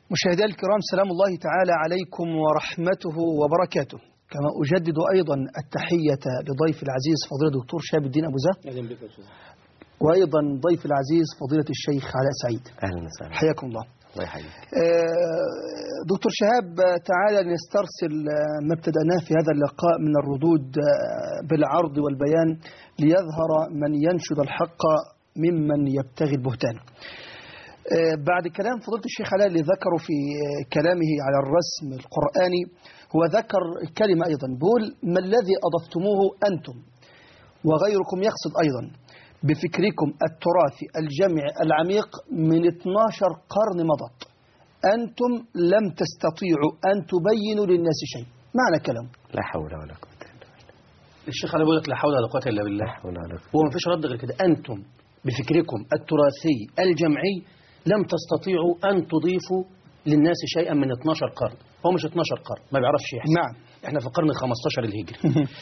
مشاهدينا الكرام، سلام الله تعالى عليكم ورحمته وبركاته. كما أجدد أيضا التحية لضيف العزيز فضيلة الدكتور شهاب الدين أبو زهر، وأيضا ضيف العزيز فضيلة الشيخ علاء سعيد. أهلا وسهلا، حياكم الله. الله يحييك. دكتور شهاب، تعالى نسترسل ما ابتدأناه في هذا اللقاء من الردود بالعرض والبيان ليظهر من ينشد الحق ممن يبتغي البهتان. بعد كلام فضيلة الشيخ علاء اللي ذكره في كلامه على الرسم القرآني، هو ذكر كلمة أيضا، بيقول: ما الذي أضفتموه أنتم وغيركم، يقصد أيضا بفكركم التراثي الجمعي العميق من 12 قرن مضت، أنتم لم تستطيعوا أن تبينوا للناس شيء. معنى كلام لا حول ولا قوة إلا بالله. الشيخ علي بيقول لك لا حول ولا قوة إلا بالله. هو ما فيش رد غير كده. أنتم بفكركم التراثي الجمعي لم تستطيعوا أن تضيفوا للناس شيئا من 12 قرن. هو مش 12 قرن، ما بيعرفش يحسب. نعم، احنا في القرن ال15 الهجري.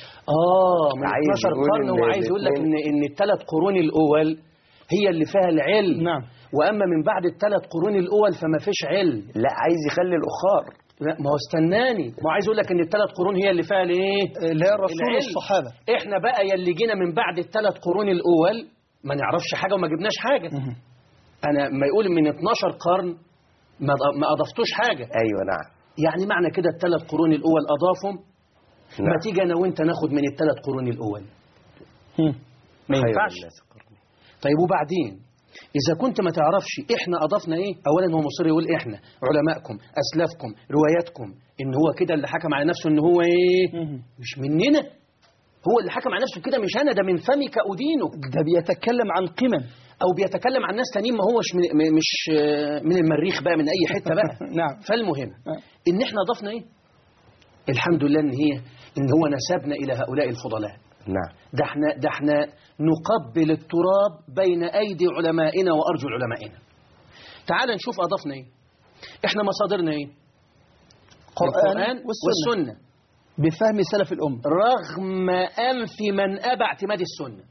من 12 قرن. هو عايز يقول لك ان الثلاث قرون الاول هي اللي فيها العلم. نعم. واما من بعد الثلاث قرون الاول فما فيش علم. لا، عايز يخلي الاخر. لا، ما هو استناني، ما هو عايز يقول لك ان الثلاث قرون هي اللي فيها الايه؟ اللي هي الرسول والصحابه. احنا بقى يلي جينا من بعد الثلاث قرون الاول ما نعرفش حاجه وما جبناش حاجه. انا ما يقول من 12 قرن ما اضفتوش حاجه. ايوه نعم. يعني معنى كده الثلاث قرون الاول اضافهم. نعم. ما تيجي انا وانت ناخد من الثلاث قرون الاول. ما ينفعش. طيب وبعدين اذا كنت ما تعرفش احنا اضفنا ايه؟ اولا هو مصر يقول احنا علماءكم اسلافكم رواياتكم، ان هو كده اللي حكم على نفسه ان هو ايه؟ مش مننا، هو اللي حكم على نفسه كده، مش انا، ده من فمك ادينك. ده بيتكلم عن قمم او بيتكلم عن ناس تانيين، ما هوش مش من المريخ بقى، من اي حته بقى. نعم. فالمهم ان احنا ضفنا ايه؟ الحمد لله ان هو نسبنا الى هؤلاء الفضلاء. نعم. ده احنا نقبل التراب بين ايدي علمائنا وارجل علمائنا. تعال نشوف اضفنا ايه. احنا مصادرنا ايه؟ القرآن والسنة بفهم سلف الأمة، رغم أنف من أبى اعتماد السنة.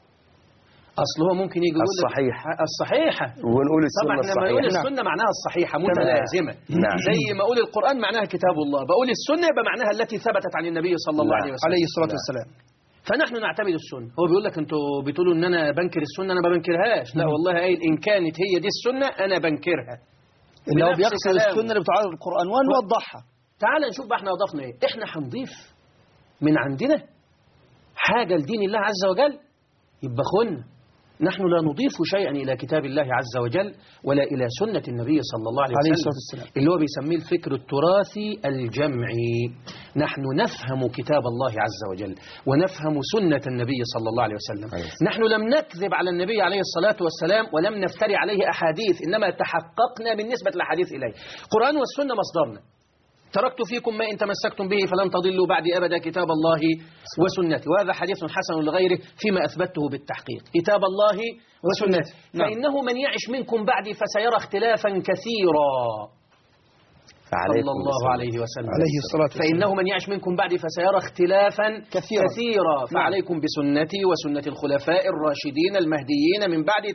أصل هو ممكن يجي يقول الصحيحة ونقول السنة طبعا الصحيحة. لما يقول السنة معناها الصحيحة متلازمة. نعم. زي ما أقول القرآن معناها كتاب الله، بقول السنة يبقى معناها التي ثبتت عن النبي صلى الله عليه وسلم عليه الصلاة والسلام. فنحن نعتمد السنة. هو بيقول لك انتوا بتقولوا ان انا بنكر السنة، انا ما بنكرهاش. لا والله قايل ان كانت هي دي السنة انا بنكرها. اللي هو بيقصد السنة اللي بتعارض القرآن ونوضحها. تعال نشوف بقى احنا اضفنا ايه. احنا هنضيف من عندنا حاجة لدين الله عز وجل، يبقى خلنا. نحن لا نضيف شيئا إلى كتاب الله عز وجل ولا إلى سنة النبي صلى الله عليه وسلم اللي هو بيسميه الفكر التراثي الجمعي. نحن نفهم كتاب الله عز وجل ونفهم سنة النبي صلى الله عليه وسلم. نحن لم نكذب على النبي عليه الصلاة والسلام ولم نفتري عليه أحاديث، إنما تحققنا من نسبة الأحاديث إليه. القرآن والسنة مصدرنا. تركت فيكم ما إن تمسكتم به فلن تضلوا بعد أبدا كتاب الله وسنتي، وهذا حديث حسن لغيره فيما أثبته بالتحقيق. كتاب الله وسنتي. فإنه من يعش منكم بعدي فسيرى اختلافا كثيرا. صلى الله عليه وسلم عليه الصلاة والسلام. فإنه من يعش منكم بعدي فسيرى اختلافا كثيرا. فعليكم بسنتي وسنة الخلفاء الراشدين المهديين من بعدي،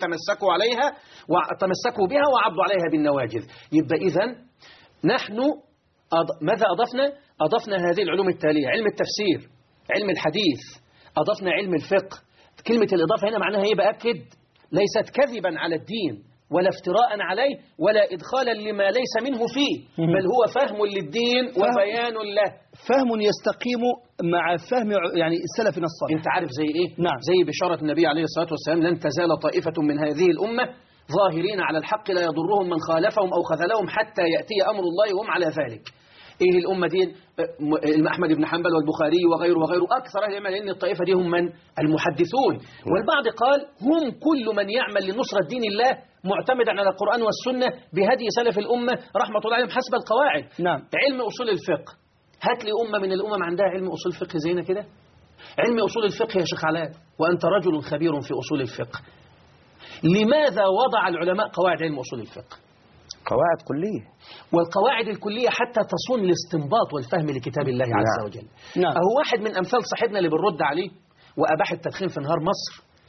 تمسكوا بها وعضوا عليها بالنواجذ. يبقى إذن نحن ماذا أضفنا؟ أضفنا هذه العلوم التالية: علم التفسير، علم الحديث، أضفنا علم الفقه. كلمة الإضافة هنا معناها إيه؟ بأكد ليست كذبا على الدين ولا افتراء عليه ولا إدخالا لما ليس منه فيه، بل هو فهم للدين وبيان له، فهم يستقيم مع فهم يعني سلفنا الصالح. أنت عارف زي إيه؟ نعم. زي بشارة النبي عليه الصلاة والسلام: لن تزال طائفة من هذه الأمة ظاهرين على الحق لا يضرهم من خالفهم أو خذلهم حتى يأتي أمر الله وهم على ذلك. إيه الأمة دي؟ أحمد بن حنبل والبخاري وغيره أكثر أهل العلم، لأن الطائفة دي هم من؟ المحدثون. والبعض قال هم كل من يعمل لنصرة دين الله معتمدا على القرآن والسنة بهدي سلف الأمة رحمة الله عليهم حسب القواعد. نعم. علم أصول الفقه، هات لي أمة من الأمم عندها علم أصول الفقه زينا كده؟ علم أصول الفقه يا شيخ علاء، وأنت رجل خبير في أصول الفقه، لماذا وضع العلماء قواعد علم أصول الفقه؟ قواعد كلية، والقواعد الكلية حتى تصون الاستنباط والفهم لكتاب الله عز وجل. نعم. أهو واحد من أمثال صاحبنا اللي بنرد عليه وأباح التدخين في نهار مصر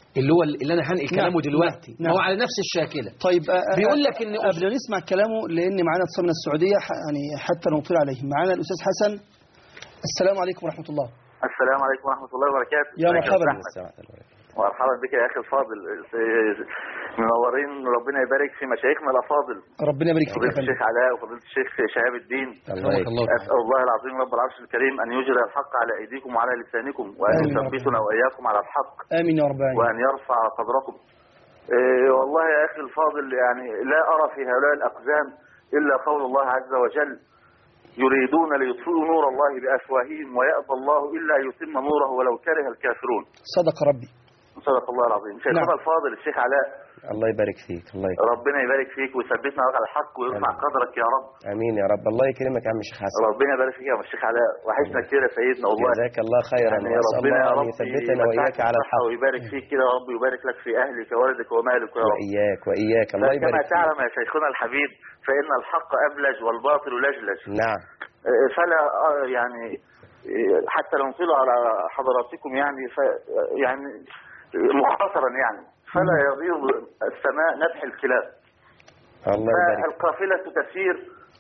اللي انا هنقل كلامه دلوقتي نعم. هو على نفس الشاكله. طيب بيقول لك ان قبل ما نسمع كلامه لان معانا اتصال من السعوديه يعني حتى نطيل عليه. معانا الاستاذ حسن. السلام عليكم ورحمه الله. السلام عليكم ورحمة الله وبركاته. يا مرحبا. مرحبا بك يا أخي الفاضل، منورين، ربنا يبارك في مشايخنا الأفاضل. ربنا يبارك فيك يا فضيلة فندم. الشيخ علاء وفضيلة الشيخ شهاب الدين. أسأل الله العظيم رب العرش الكريم أن يجري الحق على أيديكم وعلى لسانكم، وأن يثبتنا وإياكم على الحق. آمين يا رب العالمين. وأن يرفع قدركم. والله يا أخي الفاضل يعني لا أرى في هؤلاء الأقزام إلا قول الله عز وجل: يريدون ليطفئوا نور الله بأفواههم ويأبى الله إلا يتم نوره ولو كره الكافرون. صدق ربي. صدق الله العظيم. شيخنا الفاضل الشيخ علاء، الله يبارك فيك. الله يكرمك. ربنا يبارك فيك ويثبتنا على الحق ويرفع قدرك يا رب. امين يا رب. الله يكرمك يا عم الشيخ حسن. ربنا يبارك فيك يا الشيخ علاء، وحشنا كتير يا سيدنا والله. جزاك الله خيرا. يعني واسال ربنا الله يا ان رب يثبتنا واياك على الحق ويبارك فيك كده يا رب، ويبارك لك في اهلك ووالدك ومالك يا رب. واياك الله يبارك كما فيك. تعلم يا شيخنا الحبيب فإن الحق أبلج والباطل لجلج. نعم. فلا يعني حتى لو نطيل على حضراتكم يعني يعني مختصرا يعني فلا يغيظ السماء نبح الكلاب. الله يبارك. القافلة تسير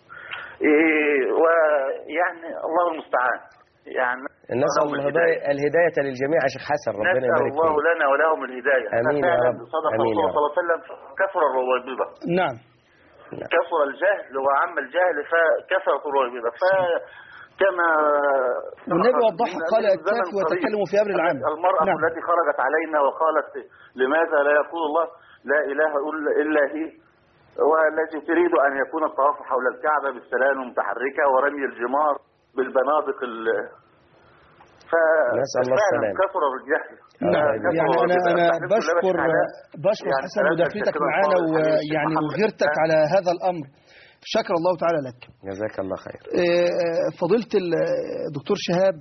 ويعني الله المستعان. يعني نسأل الهداية للجميع يا شيخ حسن. ربنا يبارك فيك. نسأل الله لنا ولهم الهداية. امين يا رب. صدق رسول الله صلى الله عليه وسلم: كثر الرويبضة. نعم. كثر الجهل وعم الجهل فكثرت الرويبضة. فكما والنبي وضحها قال: الكافي وتكلموا في أمر العام. المرأة نعم. التي خرجت علينا وقالت: لماذا لا يقول الله لا إله إلا هي، والتي تريد أن يكون الطواف حول الكعبة بالسلام المتحركة ورمي الجمار بالبنادق نسأل الله السلامة. كثر الجهل. يعني أنا بشكر حسن مداخلتك معنا ويعني وغيرتك على هذا الأمر. شكر الله تعالى لك. جزاك الله خير. فضيلة الدكتور شهاب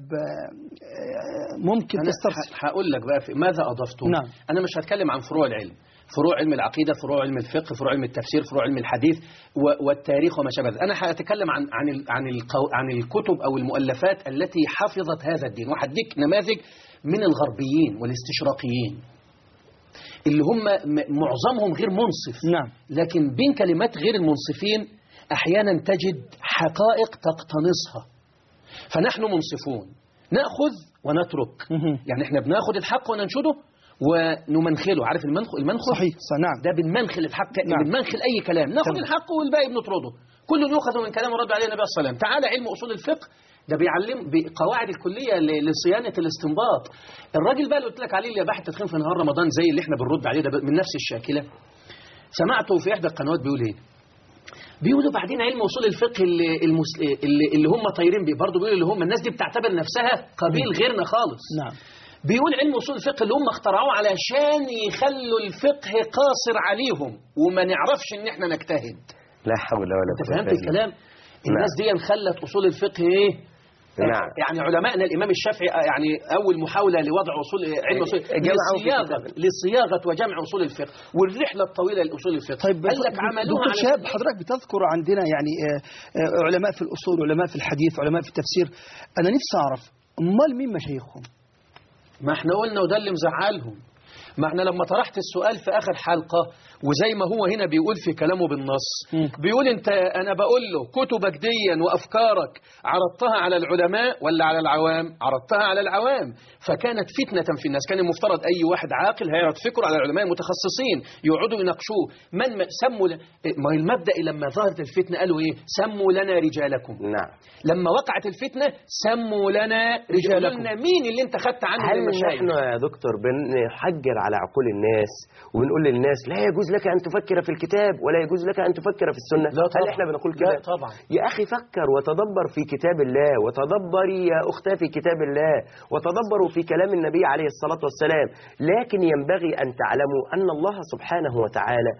ممكن تسترسل. هقول لك بقى ماذا أضفته. نعم. أنا مش هتكلم عن فروع العلم، فروع علم العقيدة، فروع علم الفقه، فروع علم التفسير، فروع علم الحديث والتاريخ وما شابه ذلك. أنا هتكلم عن الكتب أو المؤلفات التي حفظت هذا الدين، وهديك نماذج من الغربيين والاستشراقيين اللي هم معظمهم غير منصف. نعم. لكن بين كلمات غير المنصفين أحيانا تجد حقائق تقتنصها. فنحن منصفون، نأخذ ونترك. يعني احنا بناخذ الحق وننشده ونمنخله. عارف المنخل؟ صحيح. نعم. ده بنمنخل الحق. نعم. بنمنخل أي كلام، ناخذ الحق والباقي بنطرده. كل يؤخذ من كلام رد عليه النبي صلى الله عليه وسلم. تعالى علم أصول الفقه ده بيعلم بقواعد الكلية لصيانة الاستنباط. الراجل بقى اللي قلت لك عليه اللي باح التدخين في نهار رمضان زي اللي احنا بنرد عليه ده من نفس الشاكلة. سمعته في إحدى القنوات بيقول ايه؟ بيقولوا بعدين علم أصول الفقه اللي هم طايرين بيه برضه، بيقولوا اللي هم الناس دي بتعتبر نفسها قبيل غيرنا خالص. نعم. بيقول علم أصول الفقه اللي هم اخترعوه علشان يخلوا الفقه قاصر عليهم وما نعرفش ان احنا نجتهد. لا حول ولا قوة. انت فهمت الكلام؟ الناس دي خلت أصول الفقه ايه؟ نعم. يعني علماءنا الإمام الشافعي يعني أول محاولة لوضع أصول علم أصول لصياغة وجمع أصول الفقه والرحلة الطويلة لأصول الفقه. طيب قال لك عملوها دكتور شهاب، حضرتك بتذكر عندنا يعني علماء في الأصول، علماء في الحديث، علماء في التفسير. أنا نفسي أعرف أمال مين مشايخهم؟ ما احنا قلنا وده اللي مزعلهم. ما احنا لما طرحت السؤال في آخر حلقة وزي ما هو هنا بيقول في كلامه بالنص، بيقول أنا بقول له كتبك ديا وأفكارك عرضتها على العلماء ولا على العوام؟ عرضتها على العوام، فكانت فتنة في الناس. كان المفترض أي واحد عاقل هيعرض فكره على العلماء المتخصصين يقعدوا يناقشوه. سموا ما المبدأ لما ظهرت الفتنة قالوا إيه؟ سموا لنا رجالكم. نعم. لما وقعت الفتنة سموا لنا رجالكم. مين اللي انت خدت عنه المشايخ؟ هل نحن يا دكتور بنحجر على عقول الناس وبنقول للناس لا يجوز لك أن تفكر في الكتاب ولا يجوز لك أن تفكر في السنة؟ لا طبعا. هل احنا بنقول كده؟ لا طبعا. يا أخي فكر وتدبر في كتاب الله، وتدبري يا أختي في كتاب الله، وتدبروا في كلام النبي عليه الصلاة والسلام. لكن ينبغي أن تعلموا أن الله سبحانه وتعالى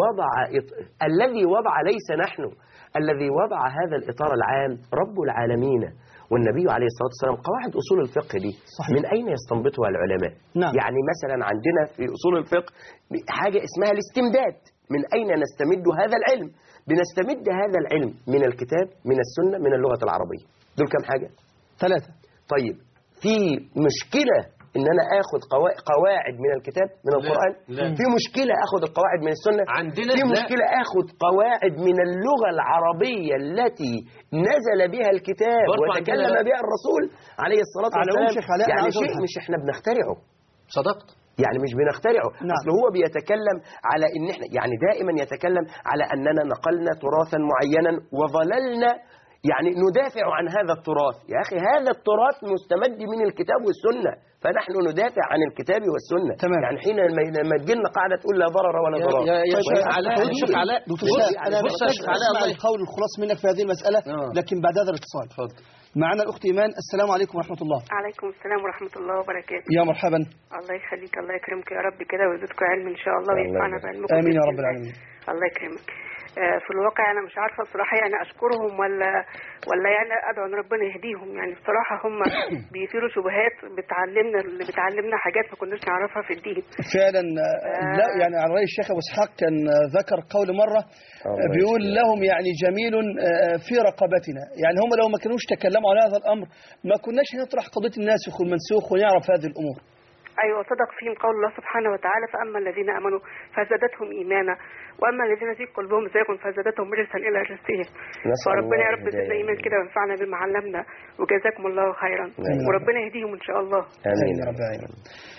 الذي وضع ليس نحن، الذي وضع هذا الإطار العام رب العالمين والنبي عليه الصلاة والسلام. قواعد أصول الفقه دي صحيح. من أين يستنبطها العلماء؟ نعم. يعني مثلا عندنا في أصول الفقه حاجة اسمها الاستمداد. من أين نستمد هذا العلم؟ بنستمد هذا العلم من الكتاب، من السنة، من اللغة العربية. دول كم حاجة؟ 3. طيب في مشكلة ان انا اخد قواعد من الكتاب من القرآن؟ لا. في مشكلة اخد القواعد من السنة؟ عندنا في لا. مشكلة اخد قواعد من اللغة العربية التي نزل بها الكتاب برضو وتكلم عندنا بها الرسول عليه الصلاة على العموم والسلام. شيخ علاء، أنا يعني عاوز أقول شيء حاجة. مش احنا بنخترعه، صدقت. يعني مش بنخترعه. نعم. اصل هو بيتكلم على ان احنا يعني دائما يتكلم على اننا نقلنا تراثا معينا وظللنا يعني ندافع عن هذا التراث. يا اخي هذا التراث مستمد من الكتاب والسنة، فنحن ندافع عن الكتاب والسنة. تمام. يعني حين لما تجي لنا قاعدة تقول لا ضرر ولا ضرار. يا طيب شيخ أنا علاء، أستفيد شيخ إيه؟ علاء، دكتور بص، شهاب، يعني أنا بص يا محتاج شيخ علاء، أسمع الله القول الخلاص منك في هذه المسألة، لكن بعد هذا الاتصال اتفضل. معنا الأخت إيمان. السلام عليكم ورحمة الله. عليكم السلام ورحمة الله وبركاته. يا مرحبا. الله يخليك، الله يكرمك يا رب كده ويزيدكم علم إن شاء الله وينفعنا بعلمكم. آمين يا بإذن رب الله. العالمين. الله يكرمك. في الواقع أنا مش عارفة بصراحة يعني أشكرهم ولا يعني أدعو أن ربنا يهديهم. يعني بصراحة هم بيثيروا شبهات بتعلمنا حاجات ما كناش نعرفها في الدين فعلا. لا يعني على رأي الشيخ أبو إسحاق كان ذكر قول مرة بيقول لهم يعني جميل في رقبتنا. يعني هم لو ما كانوش تكلموا على هذا الأمر ما كناش هنطرح قضية الناسخ والمنسوخ ونعرف هذه الأمور. أيوة صدق فيهم قول الله سبحانه وتعالى فأما الذين آمنوا فزادتهم إيمانا وأما الذين في قلوبهم زيغ فزادتهم رجسا إلى رجسهم. فربنا يا رب يزيدنا إيمان كده وينفعنا بما علمنا وجزاكم الله خيرا وربنا يهديهم إن شاء الله. آمين يا رب العالمين.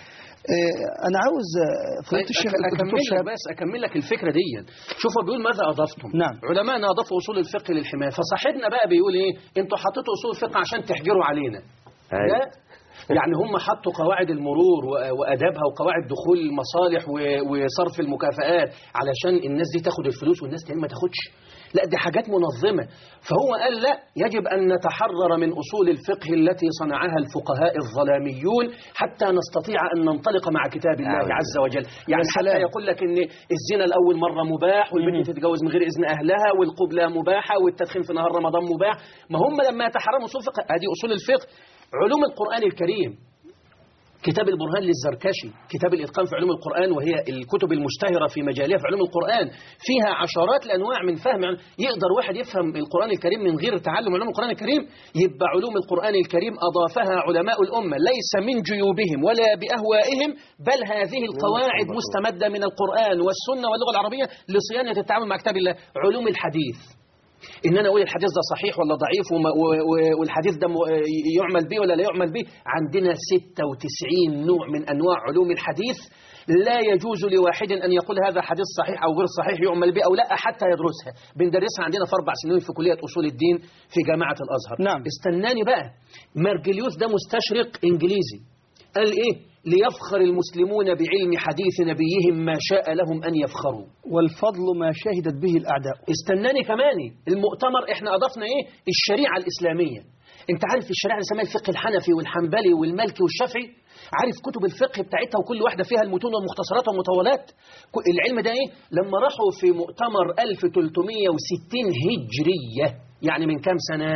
أنا عاوز فضيلة الشيخ أكمل لك الفكرة دي. شوفوا بيقول ماذا أضفتم. نعم. علماءنا أضافوا أصول الفقه للحماية، فصاحبنا بقى بيقول إيه؟ أنتوا حطيتوا أصول الفقه عشان تحجروا علينا. لا، يعني هم حطوا قواعد المرور وأدابها وقواعد دخول المصالح وصرف المكافآت علشان الناس دي تاخد الفلوس والناس تاني ما تاخدش. لا، دي حاجات منظمة. فهو قال لا، يجب أن نتحرر من أصول الفقه التي صنعها الفقهاء الظلاميون حتى نستطيع أن ننطلق مع كتاب الله عز وجل. يعني حتى يقول لك إن الزنا الأول مرة مباح والبنت تتجوز من غير إذن أهلها والقبلة مباحة والتدخين في نهار رمضان مباح. ما هم لما يتحرروا أصول الفقه، هذه أصول الفقه. علوم القرآن الكريم، كتاب البرهان للزركشي، كتاب الإتقان في علوم القرآن، وهي الكتب المشتهرة في مجالها في علوم القرآن، فيها عشرات الأنواع من فهم. يقدر واحد يفهم القرآن الكريم من غير تعلم علوم القرآن الكريم؟ يبقى علوم القرآن الكريم أضافها علماء الأمة ليس من جيوبهم ولا بأهوائهم، بل هذه القواعد مستمدة من القرآن والسنة واللغة العربية لصيانة التعامل مع كتاب الله. علوم الحديث، إن أنا أقول الحديث ده صحيح ولا ضعيف والحديث ده يعمل به ولا لا يعمل به. عندنا 96 نوع من أنواع علوم الحديث، لا يجوز لواحد أن يقول هذا حديث صحيح أو غير صحيح يعمل به أو لا حتى يدرسها. بندرسها عندنا في 4 سنين في كلية أصول الدين في جامعة الأزهر. نعم. استناني بقى، مارجليوس ده مستشرق إنجليزي قال إيه؟ ليفخر المسلمون بعلم حديث نبيهم ما شاء لهم أن يفخروا، والفضل ما شهدت به الأعداء. استناني كمان، المؤتمر احنا أضفنا إيه؟ الشريعة الإسلامية. انت عارف الشريعة الإسلامية الفقه الحنفي والحنبلي والمالكي والشافعي، عارف كتب الفقه بتاعتها وكل واحدة فيها المتون والمختصرات والمطولات. العلم ده إيه؟ لما راحوا في مؤتمر 1360 هجرية، يعني من كام سنة؟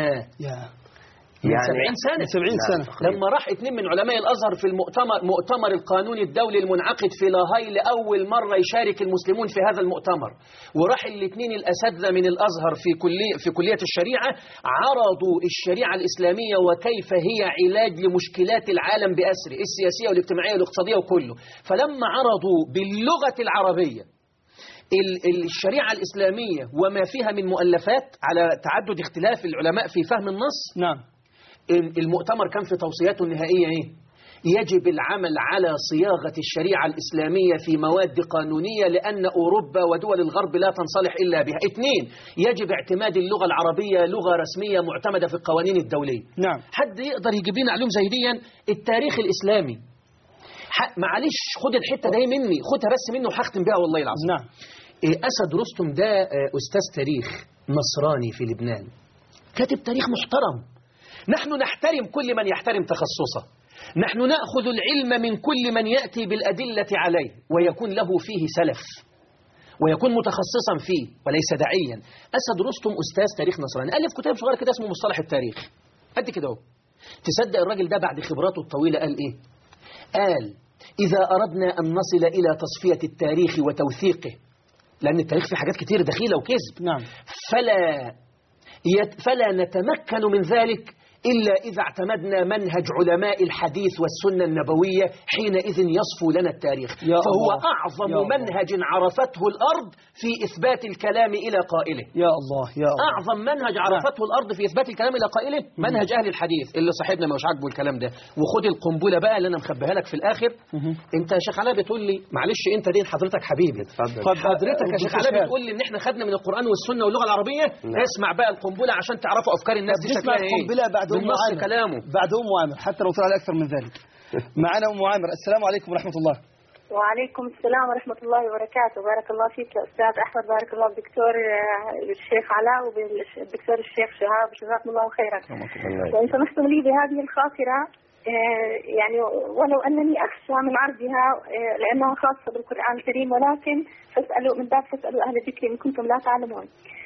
من 70 سنة. 70 سنة. لما راح 2 من علماء الأزهر في مؤتمر القانون الدولي المنعقد في لاهاي لأول مرة يشارك المسلمون في هذا المؤتمر، وراح الاثنين الأساتذة من الأزهر في كلية الشريعة عرضوا الشريعة الإسلامية وكيف هي علاج لمشكلات العالم بأسره السياسية والاجتماعية والاقتصادية وكله. فلما عرضوا باللغة العربية الشريعة الإسلامية وما فيها من مؤلفات على تعدد اختلاف العلماء في فهم النص، نعم، المؤتمر كان في توصياته النهائية إيه؟ يجب العمل على صياغة الشريعة الإسلامية في مواد قانونية لأن أوروبا ودول الغرب لا تنصلح إلا بها. 2، يجب اعتماد اللغة العربية لغة رسمية معتمدة في القوانين الدولية. نعم. حد يقدر يجيب لنا علوم زي دي؟ التاريخ الإسلامي، معلش خد الحتة دي مني، خدها بس منه وهختم بها والله العظيم. نعم. أسد رستم ده أستاذ تاريخ نصراني في لبنان، كاتب تاريخ محترم. نحن نحترم كل من يحترم تخصصه، نحن نأخذ العلم من كل من يأتي بالأدلة عليه ويكون له فيه سلف ويكون متخصصا فيه وليس داعيا. أسد رستم أستاذ تاريخ نصراني، ألف كتاب صغير كده اسمه مصطلح التاريخ قد كده اهو. تصدق الراجل ده بعد خبراته الطويلة قال إيه؟ قال إذا أردنا أن نصل إلى تصفية التاريخ وتوثيقه، لأن التاريخ فيه حاجات كتير دخيلة وكذب، نعم، فلا نتمكن من ذلك إلا إذا اعتمدنا منهج علماء الحديث والسنة النبوية، حينئذ يصفو لنا التاريخ. فهو أعظم منهج عرفته الأرض في إثبات الكلام إلى قائله. يا الله يا الله. أعظم منهج عرفته الأرض في إثبات الكلام إلى قائله منهج أهل الحديث اللي صاحبنا مش عاجبه الكلام ده. وخد القنبلة بقى اللي أنا مخبيها لك في الآخر. أنت يا شيخ علاء بتقول لي معلش أنت دين حضرتك حبيبي. اتفضل. حضرتك يا شيخ علاء بتقول لي إن إحنا خدنا من القرآن والسنة واللغة العربية. اسمع بقى القنبلة عشان تعرفوا أفكار الناس دي شكلها إيه. القنبلة بعد كلامه بعد عامر حتى لو طلع أكثر من ذلك. معنا عامر. السلام عليكم ورحمة الله. وعليكم السلام ورحمة الله وبركاته. بارك الله فيك يا أستاذ أحمد، بارك الله بالدكتور الشيخ علاء وبالدكتور الشيخ شهاب، جزاكم الله خيرا. وإن سمحتم لي بهذه الخاطرة، يعني ولو أنني أخشى من عرضها لأنها خاصة بالقرآن الكريم، ولكن فاسألوا من باب فاسألوا أهل الذكر إن كنتم لا تعلمون.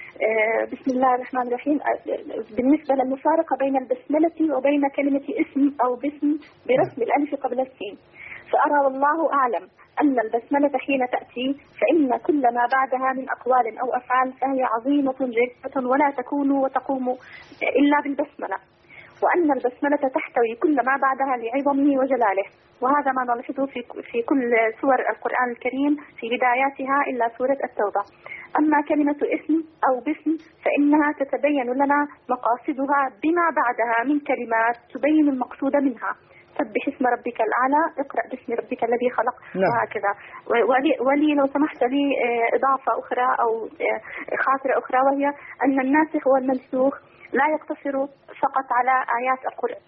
بسم الله الرحمن الرحيم. بالنسبة للمفارقة بين البسملة وبين كلمة اسم أو باسم برسم الألف قبل السين، فأرى والله أعلم أن البسملة حين تأتي فإن كل ما بعدها من أقوال أو أفعال فهي عظيمة جدا ولا تكون وتقوم إلا بالبسملة، وأن البسملة تحتوي كل ما بعدها لعظمه وجلاله، وهذا ما نلاحظه في كل سور القرآن الكريم في بداياتها إلا سورة التوبة. أما كلمة اسم أو باسم فإنها تتبين لنا مقاصدها بما بعدها من كلمات تبين المقصود منها. سبح اسم ربك الأعلى، اقرأ باسم ربك الذي خلق، وهكذا. ولي لو سمحت لي إضافة أخرى أو خاطرة أخرى، وهي أن الناسخ والمنسوخ لا يقتصر فقط على آيات القرآن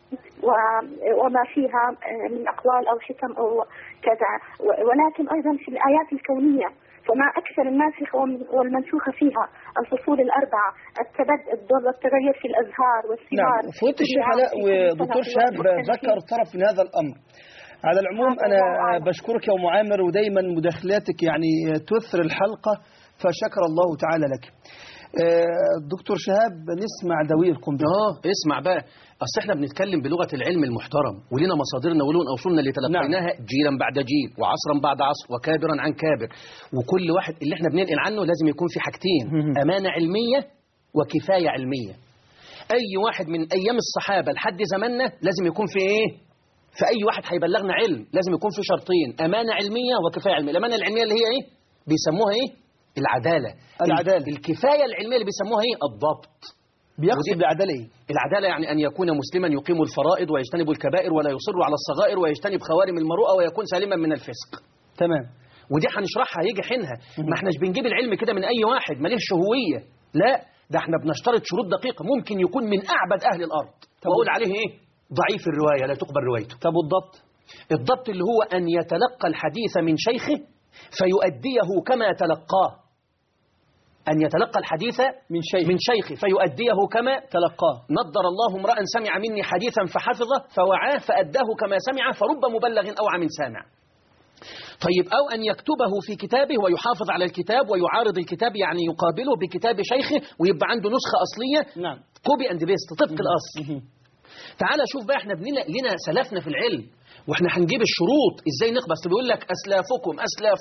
وما فيها من أقوال أو حكم أو كذا، ولكن أيضا في الآيات الكونية، فما أكثر الناسخ والمنسوخ فيها الفصول الأربعة، التبدل والتغير في الأزهار والثمار. نعم، فضيلة الشيخ علاء ودكتور شهاب ذكر طرف من هذا الأمر. على العموم أنا بشكرك يا أم عامر، ودايما مداخلاتك يعني تثر الحلقة، فشكر الله تعالى لك. دكتور شهاب نسمع دوي القنبلة. اسمع بقى، أصل احنا بنتكلم بلغة العلم المحترم، ولنا مصادرنا ولون أوصولنا اللي تلقيناها جيلا بعد جيل وعصرا بعد عصر وكابرا عن كابر، وكل واحد اللي احنا بننقل عنه لازم يكون في حاجتين: أمانة علمية وكفاية علمية. أي واحد من أيام الصحابة لحد زماننا لازم يكون في إيه؟ فأي واحد هيبلغنا علم لازم يكون في شرطين: أمانة علمية وكفاية علمية. الأمانة العلمية اللي هي إيه؟ بيسموها إيه؟ العدالة. الكفاية العلمية اللي بيسموها إيه؟ الضبط. بيقصد بالعدالة إيه؟ العدالة يعني أن يكون مسلما يقيم الفرائض ويجتنب الكبائر ولا يصر على الصغائر ويجتنب خوارم المروءة ويكون سالما من الفسق. تمام. ودي هنشرحها هيجي حينها. ما احناش بنجيب العلم كده من أي واحد ماليه شهوية، لا، ده احنا بنشترط شروط دقيقة. ممكن يكون من أعبد أهل الأرض وأقول عليه إيه؟ ضعيف الرواية لا تقبل روايته. طب الضبط اللي هو أن يتلقى الحديث من شيخه فيؤديه كما تلقاه. أن يتلقى الحديث من شيخه فيؤديه كما تلقاه. نضر الله امرأ سمع مني حديثا فحفظه فوعاه فأداه كما سمع، فرب مبلغ أوعى من سامع. طيب، أو أن يكتبه في كتابه ويحافظ على الكتاب ويعارض الكتاب، يعني يقابله بكتاب شيخه ويبقى عنده نسخة أصلية. نعم. كوبي أند بيست، طبق الأصل. تعال شوف بقى، احنا لنا سلفنا في العلم، واحنا هنجيب الشروط ازاي نقبس. بيقول لك اسلافكم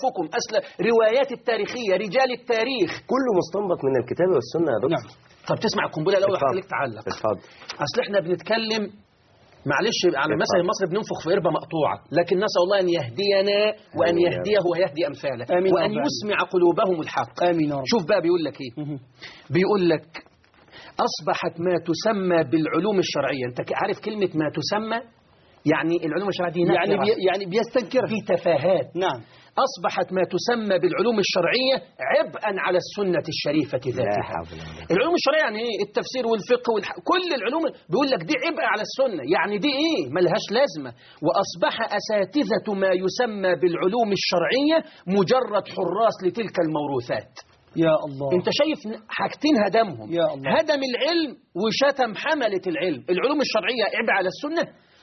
روايات التاريخية، رجال التاريخ، كله مستنبط من الكتاب والسنة يا دكتور. نعم. طب تسمع القنبلة الأول هخليك تعلق. اتفضل. اصل احنا بنتكلم معلش على مثل مصر بننفخ في قربة مقطوعة، لكن نسأل الله أن يهدينا وأن يهديه ويهدي أمثاله وأن يسمع قلوبهم الحق. آمين. شوف بقى بيقول لك إيه. بيقول لك أصبحت ما تسمى بالعلوم الشرعية. أنت عارف كلمة ما تسمى؟ يعني العلوم الشرعية دي يعني بيستنكر بتفاهات. نعم. أصبحت ما تسمى بالعلوم الشرعية عبئا على السنة الشريفة ذاتها. العلوم الشرعية يعني إيه؟ التفسير والفقه كل العلوم بيقول لك دي عبء على السنة، يعني دي إيه؟ ملهاش لازمة. وأصبح أساتذة ما يسمى بالعلوم الشرعية مجرد حراس لتلك الموروثات. يا الله. انت شايف حاجتين هدمهم. يا الله. هدم العلم وشتم حملة العلم. العلوم الشرعية عبء على السنة،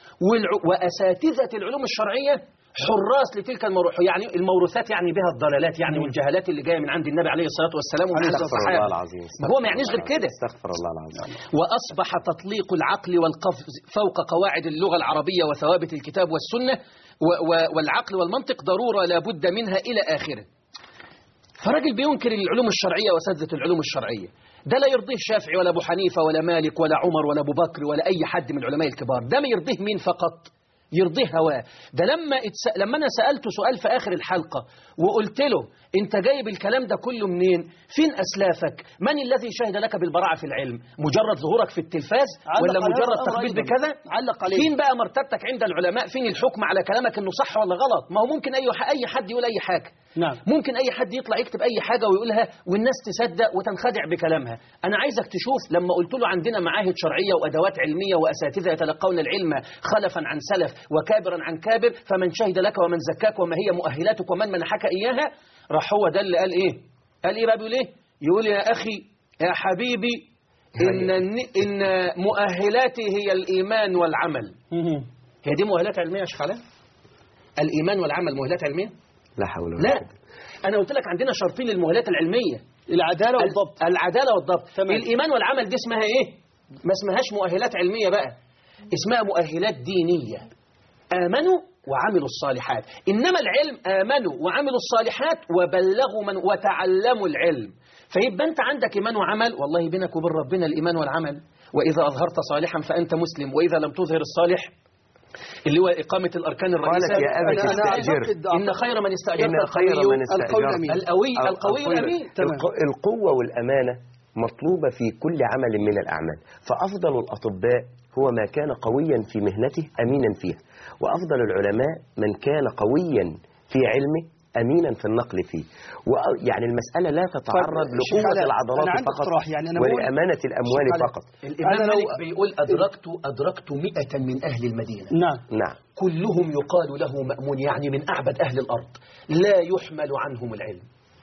وأساتذة العلوم الشرعية حراس لتلك يعني الموروثات، يعني بها الضلالات يعني والجهالات اللي جايه من عند النبي عليه الصلاة والسلام وعلى الصحابة. الله العظيم. هو ما يعنيش غير كده. استغفر الله العظيم. وأصبح تطليق العقل والقفز فوق قواعد اللغة العربية وثوابت الكتاب والسنة والعقل والمنطق ضرورة لا بد منها إلى آخره. فراجل بينكر العلوم الشرعية وأساتذة العلوم الشرعية، ده لا يرضيه الشافعي ولا أبو حنيفة ولا مالك ولا عمر ولا أبو بكر ولا أي حد من العلماء الكبار. ده ما يرضيه مين فقط؟ يرضيه هواه. ده لما أنا سألته سؤال في آخر الحلقة وقلت له أنت جايب الكلام ده كله منين؟ فين أسلافك؟ من الذي شهد لك بالبراعة في العلم؟ مجرد ظهورك في التلفاز ولا مجرد تخبيط بكذا؟ علق عليه. فين بقى مرتبتك عند العلماء؟ فين الحكم على كلامك إنه صح ولا غلط؟ ما هو ممكن أي حد يقول أي حاجة. نعم. ممكن أي حد يطلع يكتب أي حاجة ويقولها والناس تصدق وتنخدع بكلامها. أنا عايزك تشوف لما قلت له عندنا معاهد شرعية وأدوات علمية وأساتذة يتلقون العلم خلفا عن سلف وكابرا عن كابر، فمن شهد لك ومن زكاك وما هي مؤهلاتك ومن منحك إياها. راح هو ده اللي قال إيه؟ قال إيه بقى؟ بيقول إيه؟ يقول يا أخي يا حبيبي إن مؤهلاتي هي الإيمان والعمل. هي دي مؤهلات علمية يا شيخ علاء؟ الإيمان والعمل مؤهلات علمية؟ لا حول ولا لا، قوة. أنا قلت لك عندنا شرطين للمؤهلات العلمية: العدالة والضبط. العدالة والضبط. تمام. الإيمان والعمل دي اسمها إيه؟ ما اسمهاش مؤهلات علمية بقى، اسمها مؤهلات دينية. آمنوا وعملوا الصالحات. إنما العلم آمنوا وعملوا الصالحات وبلغوا من وتعلموا العلم. فيبقى أنت عندك إيمان وعمل، والله بينك وبين ربنا الإيمان والعمل. وإذا أظهرت صالحا فأنت مسلم، وإذا لم تظهر الصالح اللي هو إقامة الأركان الرئيسية. قالت يا أبت استأجر إن خير من استأجرت القوي الأمين. القوة والأمانة مطلوبة في كل عمل من الأعمال. فأفضل الأطباء هو ما كان قويا في مهنته أمينا فيها، وأفضل العلماء من كان قويا في علمه أمينا في النقل فيه. يعني المسألة لا تتعرض لقوة العضلات فقط ولأمانة الأموال فقط. الإمام مالك بيقول أدركت 100 من أهل المدينة. نعم. كلهم يقال له مأمون، يعني من أعبد أهل الأرض، لا يحمل عنهم العلم.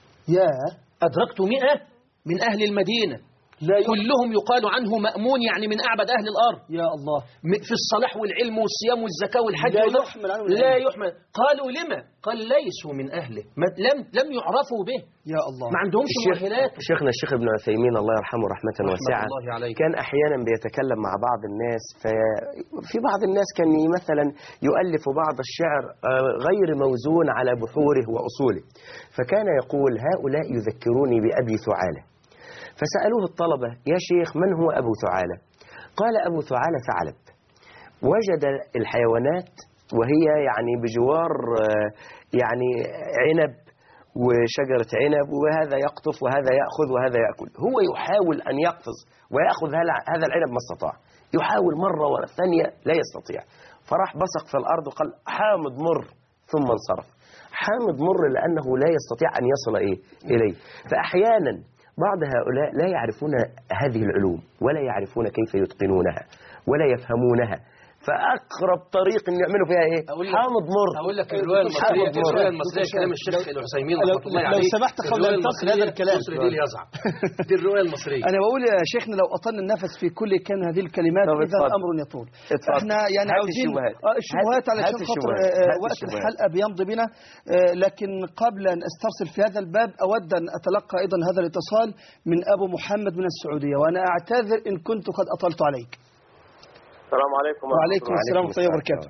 أدركت 100 من أهل المدينة كلهم يقال عنه مأمون، يعني من أعبد أهل الأرض. يا الله. في الصلاح والعلم والصيام والزكاة والحج لا يحمل. قالوا لما؟ قال ليسوا من أهله، لم يعرفوا به. يا الله. ما عندهمش مؤهلات. شيخنا الشيخ ابن عثيمين الله يرحمه رحمة واسعة كان أحيانا بيتكلم مع بعض الناس، في بعض الناس كان مثلا يؤلف بعض الشعر غير موزون على بحوره وأصوله، فكان يقول هؤلاء يذكروني بأبي ثعالة. فسألوه الطلبة يا شيخ من هو أبو ثعالة؟ قال أبو ثعالة ثعلب وجد الحيوانات وهي يعني بجوار يعني عنب وشجرة عنب، وهذا يقطف وهذا يأخذ وهذا يأكل. هو يحاول أن يقفز ويأخذ هذا العنب ما استطاع، يحاول مرة والثانية لا يستطيع، فراح بصق في الأرض وقال حامض مر، ثم انصرف. حامض مر لأنه لا يستطيع أن يصل إليه. فأحيانا بعض هؤلاء لا يعرفون هذه العلوم ولا يعرفون كيف يتقنونها ولا يفهمونها، فأقرب طريق إن يعملوا فيها إيه؟ حامض مر. أقول لك الرواية المصرية كلام الشيخ العثيمين رحمة الله عليه. لو سمحت قبل أن تصل هذا الكلام دي الرواية المصرية. أنا بقول يا شيخنا لو أطلنا النفس في كل كان هذه الكلمات إذا الأمر يطول. إحنا يعني عاوزين الشبهات علشان خاطر وقت الحلقة بيمضي بنا، لكن قبل أن أسترسل في هذا الباب أود أن أتلقى أيضا هذا الاتصال من أبو محمد من السعودية، وأنا أعتذر إن كنت قد أطلت عليك. السلام عليكم. وعليكم السلام ورحمة الله وبركاته.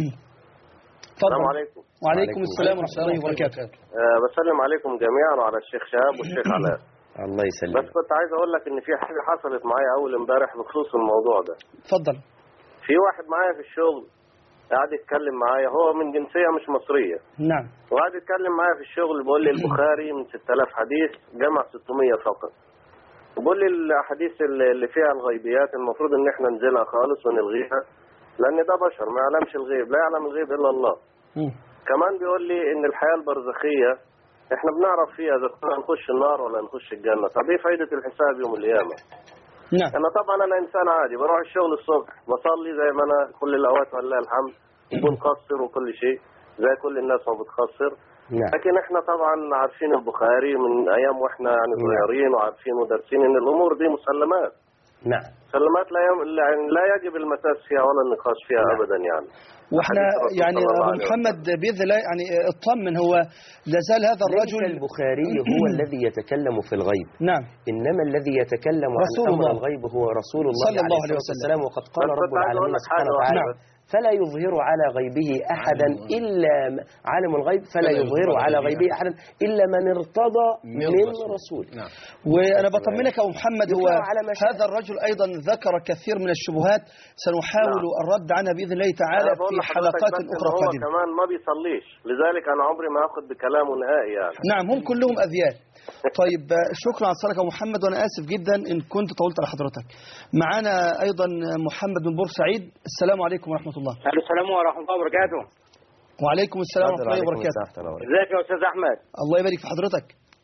السلام عليكم. وعليكم السلام ورحمة الله وبركاته. بسلم عليكم جميعا وعلى الشيخ شهاب والشيخ علاء. الله يسلمك. بس كنت عايز اقول لك ان في حاجة حصلت معايا اول امبارح بخصوص الموضوع ده. اتفضل. في واحد معايا في الشغل قاعد يتكلم معايا، هو من جنسية مش مصرية. نعم. وقاعد يتكلم معايا في الشغل بيقول لي البخاري من 6000 حديث جمع 600 فقط. بقول لي الأحاديث اللي فيها الغيبيات المفروض ان احنا ننزلها خالص ونلغيها، لان ده بشر ما يعلمش الغيب، لا يعلم الغيب الا الله. كمان بيقول لي ان الحياة البرزخية احنا بنعرف فيها اذا كنا نخش النار ولا نخش الجنة. طب ايه فايدة الحساب يوم القيامة؟ نعم. انا انسان عادي بروح الشغل الصبح بصلي زي ما انا كل الاوقات ولله الحمد، وبنقصر وكل شيء زي كل الناس ما بتقصر. لكن احنا طبعا عارفين البخاري من ايام واحنا يعني صغيرين وعارفين ودارسين ان الامور دي مسلمات. نعم. مسلمات لا يجب المساس فيها ولا النقاش فيها ابدا يعني. واحنا يعني أبو محمد بإذن الله يعني اطمن، هو لازال هذا الرجل. ليس البخاري هو الذي يتكلم في الغيب، نعم، إنما الذي يتكلم عن أمر الغيب هو رسول الله صلى الله عليه وسلم. وقد قال رب العالمين سبحانه وتعالى: فلا يظهر على غيبه أحدا إلا عالم الغيب، فلا يظهر على غيبه أحدا إلا من ارتضى من رسول. نعم. وأنا بطمنك يا أبو محمد، هو هذا الرجل أيضا ذكر كثير من الشبهات سنحاول الرد عنها بإذن الله تعالى في حلقات أخرى قادمة. كمان ما بيصليش، لذلك أنا عمري ما أخذ بكلامه نهائي يعني. نعم، هم كلهم أذيال. طيب شكرا على اتصالك يا محمد، وانا اسف جدا ان كنت طولت على حضرتك. معانا ايضا محمد من بورسعيد. السلام عليكم ورحمه الله. السلام ورحمه الله وبركاته. وعليكم السلام ورحمه الله وبركاته. ازيك يا استاذ احمد؟ الله يبارك في حضرتك.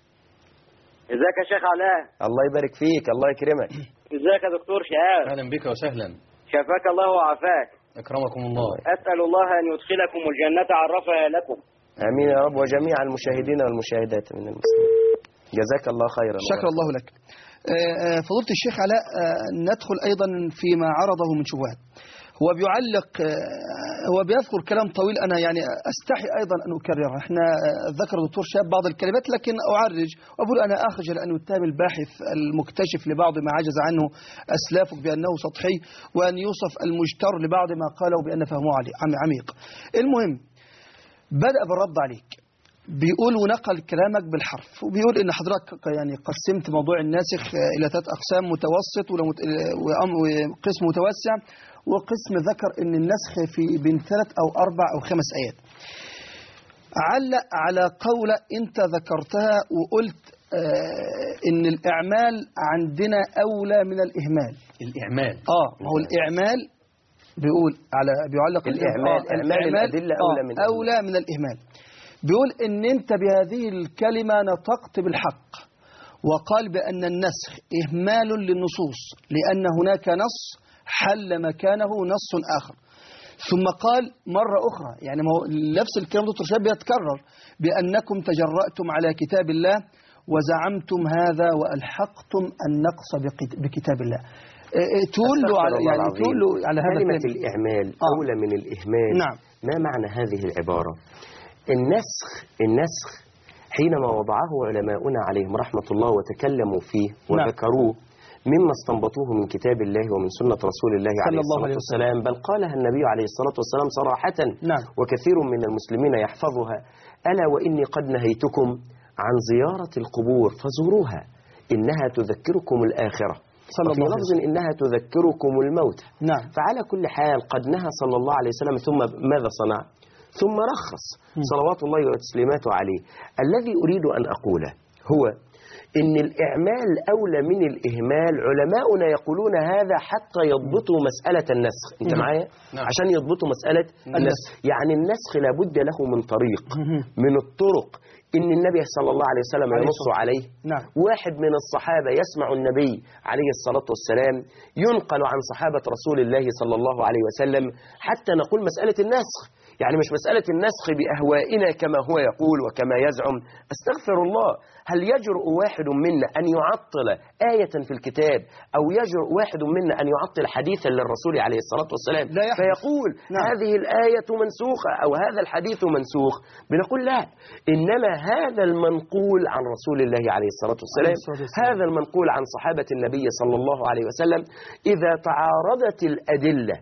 ازيك يا شيخ علاء؟ الله يبارك فيك، الله يكرمك. ازيك يا دكتور شهاب؟ اهلا بك وسهلا. شفاك الله وعافاك. اكرمكم الله. اسال الله ان يدخلكم الجنه عرفها لكم. امين يا رب، وجميع المشاهدين والمشاهدات من المسلمين. جزاك الله خيرا. شكر الله لك. فضيلة الشيخ علاء، ندخل أيضا فيما عرضه من شبهات. هو بيعلق، هو بيذكر كلام طويل، أنا يعني أستحي أيضا أن أكرره. احنا ذكر الدكتور شاب بعض الكلمات، لكن أعرج وأقول أنا أخجل أن يتهم الباحث المكتشف لبعض ما عجز عنه أسلافك بأنه سطحي، وأن يوصف المجتر لبعض ما قاله بأن فهمه عميق. المهم بدأ بالرد عليك، بيقول ونقل كلامك بالحرف، وبيقول ان حضرتك يعني قسمت موضوع الناسخ الى 3 اقسام: متوسط وقسم متوسع، وقسم ذكر ان النسخ في بين 3 أو 4 أو 5 آيات. علق على قولة انت ذكرتها وقلت ان الاعمال عندنا اولى من الاهمال. الاعمال ما هو الاعمال بيعلق اعمال الادله اولى من الاهمال. بيقول ان انت بهذه الكلمة نطقت بالحق، وقال بأن النسخ إهمال للنصوص لأن هناك نص حل مكانه نص آخر. ثم قال مرة أخرى، يعني نفس الكلام دكتور شاب يتكرر، بأنكم تجرأتم على كتاب الله وزعمتم هذا وألحقتم النقص بكتاب الله. تقول له على هذا كلمة الإعمال أولى من الإهمال. نعم. ما معنى هذه العبارة؟ النسخ حينما وضعه علماؤنا عليهم رحمة الله وتكلموا فيه وذكروه مما استنبطوه من كتاب الله ومن سنة رسول الله عليه الصلاة والسلام، بل قالها النبي عليه الصلاة والسلام صراحة، وكثير من المسلمين يحفظها: ألا وإني قد نهيتكم عن زيارة القبور فزوروها إنها تذكركم الآخرة، وفي لفظ إنها تذكركم الموت. فعلى كل حال قد نهى صلى الله عليه وسلم، ثم ماذا صنع؟ ثم رخص صلوات الله وتسليماته عليه. الذي أريد أن أقوله هو إن الإعمال أولى من الإهمال. علماؤنا يقولون هذا حتى يضبطوا مسألة النسخ. أنت معايا؟ عشان يضبطوا مسألة النسخ، يعني النسخ لابد له من طريق من الطرق. إن النبي صلى الله عليه وسلم ينص عليه، واحد من الصحابة يسمع النبي عليه الصلاة والسلام ينقل عن صحابة رسول الله صلى الله عليه وسلم، حتى نقول مسألة النسخ يعني مش مسألة النسخ بأهوائنا كما هو يقول وكما يزعم. أستغفر الله، هل يجرؤ واحد منا أن يعطل آية في الكتاب، أو يجرؤ واحد منا أن يعطل حديثا للرسول عليه الصلاة والسلام فيقول هذه الآية منسوخة أو هذا الحديث منسوخ؟ بنقول لا، إنما هذا المنقول عن رسول الله عليه الصلاة والسلام، هذا المنقول عن صحابة النبي صلى الله عليه وسلم، إذا تعارضت الأدلة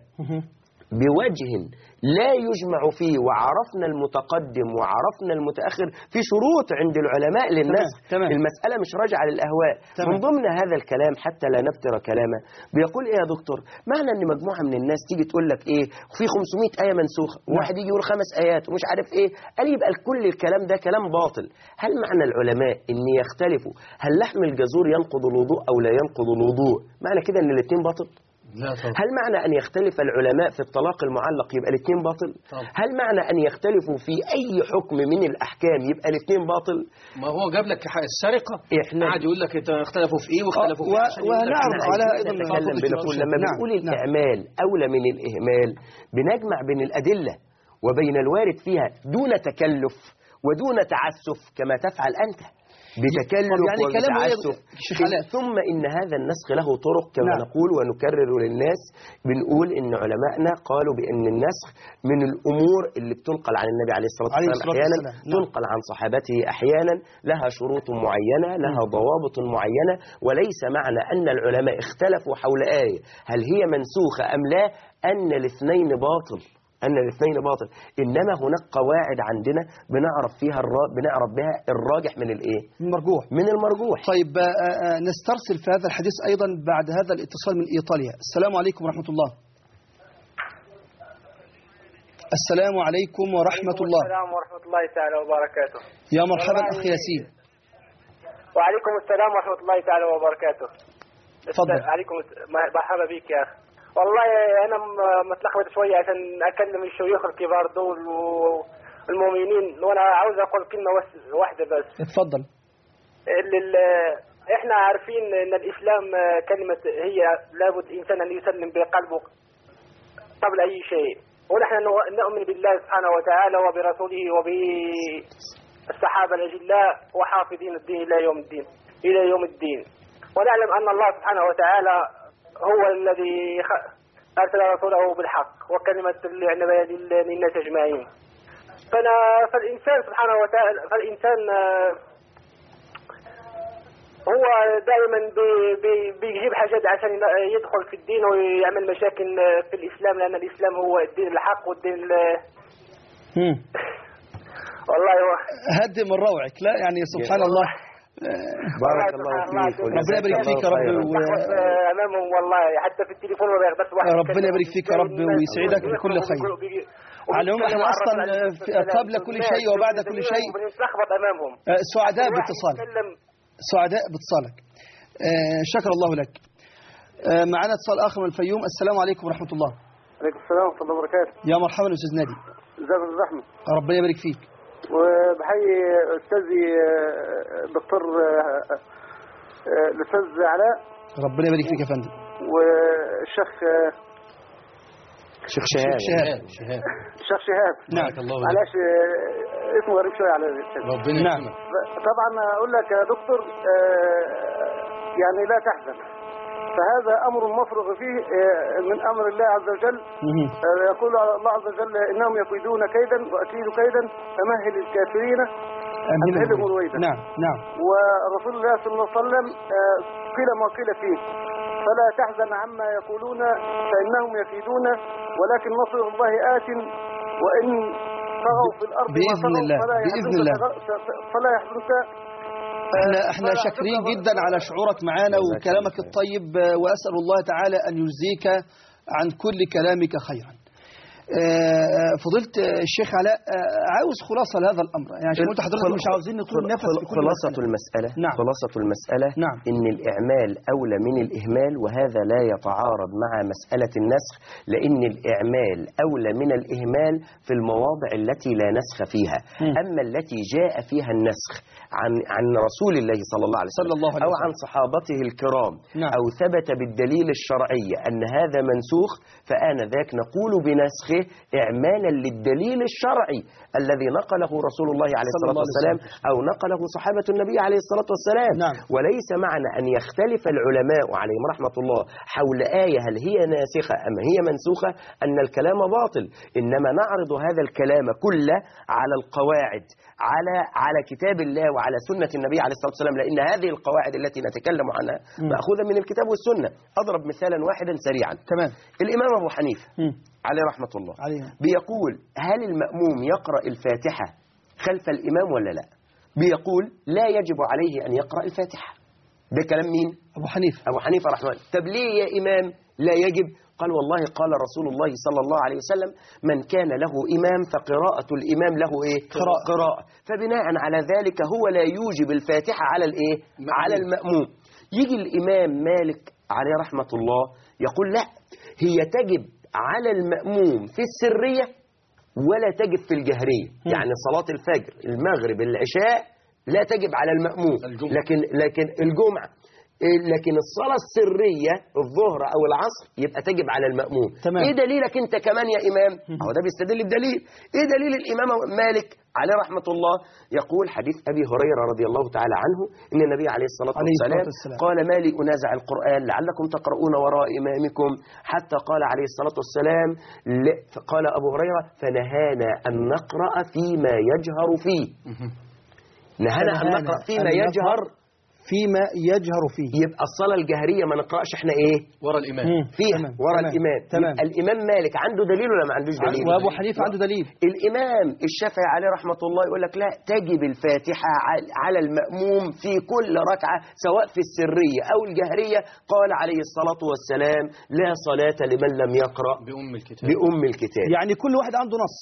بوجه لا يجمع فيه، وعرفنا المتقدم وعرفنا المتأخر في شروط عند العلماء للنسخ، المسألة مش راجعة للأهواء. من ضمن هذا الكلام حتى لا نفتر كلامه، بيقول إيه يا دكتور؟ معنى أن مجموعة من الناس تيجي تقول لك إيه في 500 آية منسوخة، وواحد يجي يقول 5 آيات ومش عارف إيه، قال يبقى كل الكلام ده كلام باطل. هل معنى العلماء أن يختلفوا هل لحم الجزور ينقض الوضوء أو لا ينقض الوضوء معنى كده أن الاثنين باطل؟ هل معنى أن يختلف العلماء في الطلاق المعلق يبقى الاثنين باطل؟ هل معنى أن يختلفوا في أي حكم من الأحكام يبقى الاثنين باطل؟ ما هو جاب لك السرقة، قاعد يقول لك اختلفوا في إيه واختلفوا في إيه. ونعرض على أيضا لما بنقول الإعمال أولى من الإهمال، بنجمع بين الأدلة وبين الوارد فيها دون تكلف ودون تعسف كما تفعل أنت. بتكلف يعني وبتعسف. ثم إن هذا النسخ له طرق كما نقول ونكرر للناس. بنقول إن علماءنا قالوا بأن النسخ من الأمور اللي بتنقل عن النبي عليه الصلاة والسلام أحيانا، تنقل عن صحابته أحيانا، لها شروط معينة، لها ضوابط معينة. وليس معنى أن العلماء اختلفوا حول آية هل هي منسوخة أم لا أن الاثنين باطل، إنما هناك قواعد عندنا بنعرف بها الراجح من الإيه؟ من المرجوح. طيب نسترسل في هذا الحديث أيضا بعد هذا الاتصال من إيطاليا. السلام عليكم ورحمة الله. السلام عليكم ورحمة الله. السلام ورحمة الله تعالى وبركاته. يا مرحبا أخي ياسين. وعليكم السلام ورحمة الله تعالى وبركاته. تفضل. عليكم مرحبا بك يا أخي. والله أنا متلخبط شوية عشان أكلم الشيوخ الكبار دول والمؤمنين، وأنا عاوز أقول كلمة واحدة بس. اتفضل. إحنا عارفين إن الإسلام كلمة هي لابد إنسان أن يسلم بقلبه قبل أي شيء، ونحن نؤمن بالله سبحانه وتعالى وبرسوله وبالصحابة الأجلاء وحافظين الدين إلى يوم الدين، ونعلم أن الله سبحانه وتعالى هو الذي أرسل رسوله بالحق وكلمة العنبية للناس أجمعين. فالإنسان سبحانه وتعالى هو دائما بيجيب حاجات عشان يدخل في الدين ويعمل مشاكل في الإسلام، لأن الإسلام هو الدين الحق والدين والله هدي من روعك. لا يعني سبحان الله. بارك الله فيك. ربنا يبارك فيك يا رب. أمامهم والله حتى في التليفون ما بيقدرش واحد. ربنا يبارك فيك يا رب ويسعدك بكل خير. على العموم احنا اصلا قبل كل شيء وبعد كل شيء بنتلخبط امامهم. سعداء باتصالك. شكر الله لك. معنا اتصال اخر من الفيوم. السلام عليكم ورحمة الله. عليكم السلام ورحمة الله وبركاته. يا مرحبا استاذ نادي. ازيك يا استاذ احمد؟ ربنا يبارك فيك. وبحيي استاذي الدكتور الاستاذ علاء. ربنا يبارك فيك يا فندم. والشيخ الشيخ شهاب. الشيخ شهاب. نعم. معلش اسمه غريب شويه على ربنا يسلمك. طبعا اقول لك يا دكتور يعني لا تحزن، فهذا أمر مفرغ فيه من أمر الله عز وجل. يقول الله عز وجل إنهم يكيدون كيدا وأكيد كيدا فمهل الكافرين أمهلهم رويدا. نعم. ورسول الله صلى الله عليه وسلم قيل ما قيل فيه، فلا تحزن عما يقولون فإنهم يكيدون ولكن نصر الله آت وإن طغوا في الأرض بإذن الله فلا يحزنك. احنا شاكرين جدا على شعورك معنا وكلامك الطيب، وأسأل الله تعالى أن يجزيك عن كل كلامك خيرا. فضلت الشيخ علاء عاوز خلاصة لهذا الأمر، يعني عشان قلت حضرتك مش عاوزين نطول نفس بكل خلاصة المسألة نعم. إن الإعمال أولى من الإهمال، وهذا لا يتعارض مع مسألة النسخ، لأن الإعمال أولى من الإهمال في المواضع التي لا نسخ فيها. أما التي جاء فيها النسخ عن رسول الله صلى الله عليه وسلم أو عن صحابته الكرام أو ثبت بالدليل الشرعي أن هذا منسوخ، فآنذاك نقول بنسخه إعمالا للدليل الشرعي الذي نقله رسول الله عليه الصلاة والسلام أو نقله صحابة النبي عليه الصلاة والسلام. وليس معنى أن يختلف العلماء عليهم رحمة الله حول آية هل هي ناسخة أم هي منسوخة أن الكلام باطل، إنما نعرض هذا الكلام كله على القواعد، على كتاب الله وعلى سنة النبي عليه الصلاة والسلام، لأن هذه القواعد التي نتكلم عنها مأخوذة من الكتاب والسنة. أضرب مثالا واحدا سريعا. تمام. الإمام أبو حنيفة عليه رحمة الله بيقول هل المأموم يقرأ الفاتحة خلف الإمام ولا لا؟ بيقول لا يجب عليه أن يقرأ الفاتحة. ده كلام مين؟ أبو حنيفة رحمه الله. طب ليه يا إمام لا يجب؟ قال والله قال رسول الله صلى الله عليه وسلم من كان له إمام فقراءة الإمام له إيه؟ قراءة. فبناء على ذلك هو لا يوجب الفاتحة على الإيه؟ على المأموم. يجي الإمام مالك عليه رحمة الله يقول لا، هي تجب على المأموم في السرية ولا تجب في الجهرية. يعني صلاة الفجر المغرب العشاء لا تجب على المأموم، لكن الجمعة لكن الصلاة السرية الظهر أو العصر يبقى تجب على المأموم. تمام. إيه دليلك أنت كمان يا إمام؟ هو ده بيستدل بدليل. إيه دليل الإمام مالك عليه رحمة الله؟ يقول حديث أبي هريرة رضي الله تعالى عنه إن النبي عليه الصلاة والسلام قال ما لي أنازع القرآن لعلكم تقرؤون وراء إمامكم، حتى قال عليه الصلاة والسلام قال أبو هريرة فنهانا أن نقرأ فيما يجهر فيه. نهانا أن نقرأ فيما يجهر فيه. يبقى الصلاة الجهرية ما نقرأش احنا ايه ورا الإمام فيها ورا الإمام. يبقى الإمام مالك عنده دليل ولا ما عندوش دليل؟ وأبو حنيفة عنده دليل. الإمام الشافعي عليه رحمة الله يقول لك لا، تجب الفاتحة على المأموم في كل ركعة سواء في السرية أو الجهرية. قال عليه الصلاة والسلام لا صلاة لمن لم يقرأ بأم الكتاب. يعني كل واحد عنده نص.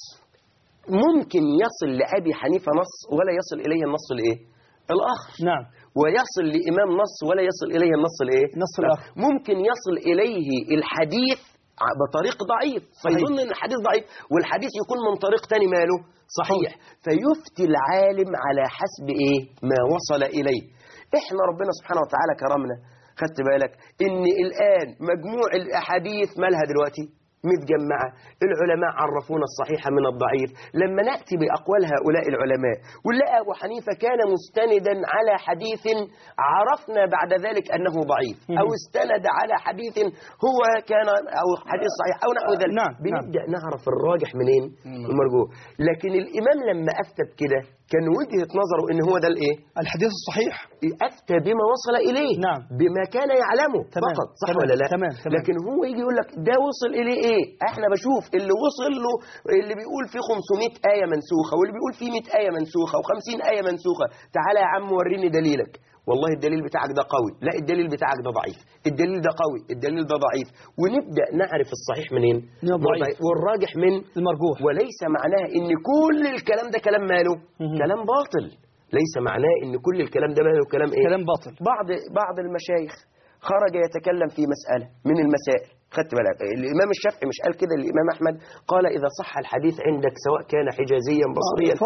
ممكن يصل لأبي حنيفة نص ولا يصل إليه النص الإيه الآخر. نعم. ويصل لإمام نص ولا يصل إليه النص الإيه؟ النص الآخر. ممكن يصل إليه الحديث بطريق ضعيف فيظن إن الحديث ضعيف والحديث يكون من طريق تاني ماله صحيح، فيفتي العالم على حسب إيه ما وصل إليه. إحنا ربنا سبحانه وتعالى كرمنا، خدت بالك إن الآن مجموع الأحاديث مالها دلوقتي متجمعة. العلماء عرفونا الصحيح من الضعيف. لما نأتي بأقوال هؤلاء العلماء ونلاقي أبو حنيفة كان مستندا على حديث عرفنا بعد ذلك أنه ضعيف، أو استند على حديث هو كان أو حديث صحيح أو نحو ذلك، بنبدأ نعرف الراجح منين المرجوح. لكن الإمام لما أفتى بكده كان وجهة نظره إن هو ده الإيه الحديث الصحيح، أفتى بما وصل إليه. نعم. بما كان يعلمه فقط. صح ولا لا؟ تمام. لكن هو يجي يقول لك ده وصل إليه إيه. احنا بشوف اللي وصل له اللي بيقول فيه 500 آية منسوخة واللي بيقول فيه 100 آية منسوخة و50 آية منسوخة. تعالى يا عم وريني دليلك. والله الدليل بتاعك ده قوي، لا الدليل بتاعك ده ضعيف، الدليل ده قوي، الدليل ده ضعيف، ونبدأ نعرف الصحيح منين والراجح من المرجوح. وليس معناها ان كل الكلام ده كلام ماله كلام باطل. ليس معناه ان كل الكلام ده ماله كلام ايه كلام باطل. بعض المشايخ خرج يتكلم في مسألة من المسائل، خدت بالك الإمام الشافعي مش قال كده الإمام أحمد قال إذا صح الحديث عندك سواء كان حجازيا بصريا